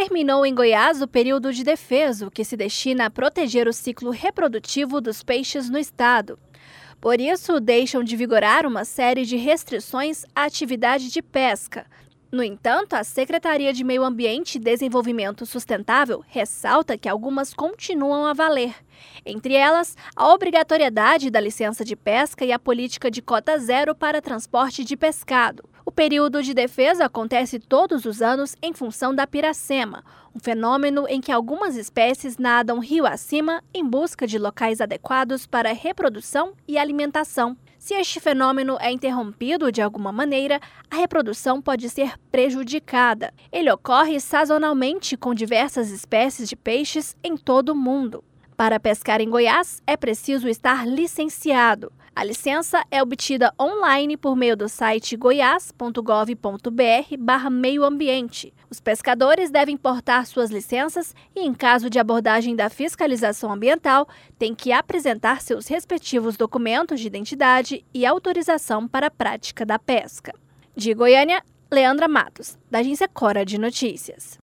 Terminou em Goiás o período de defeso, que se destina a proteger o ciclo reprodutivo dos peixes no estado. Por isso, deixam de vigorar uma série de restrições à atividade de pesca. No entanto, a Secretaria de Meio Ambiente e Desenvolvimento Sustentável ressalta que algumas continuam a valer. Entre elas, a obrigatoriedade da licença de pesca e a política de cota zero para transporte de pescado. O período de defesa acontece todos os anos em função da piracema, um fenômeno em que algumas espécies nadam rio acima em busca de locais adequados para reprodução e alimentação. Se este fenômeno é interrompido de alguma maneira, a reprodução pode ser prejudicada. Ele ocorre sazonalmente com diversas espécies de peixes em todo o mundo. Para pescar em Goiás, é preciso estar licenciado. A licença é obtida online por meio do site goiás.gov.br/meioambiente. Os pescadores devem portar suas licenças e, em caso de abordagem da fiscalização ambiental, têm que apresentar seus respectivos documentos de identidade e autorização para a prática da pesca. De Goiânia, Leandra Matos, da Agência Cora de Notícias.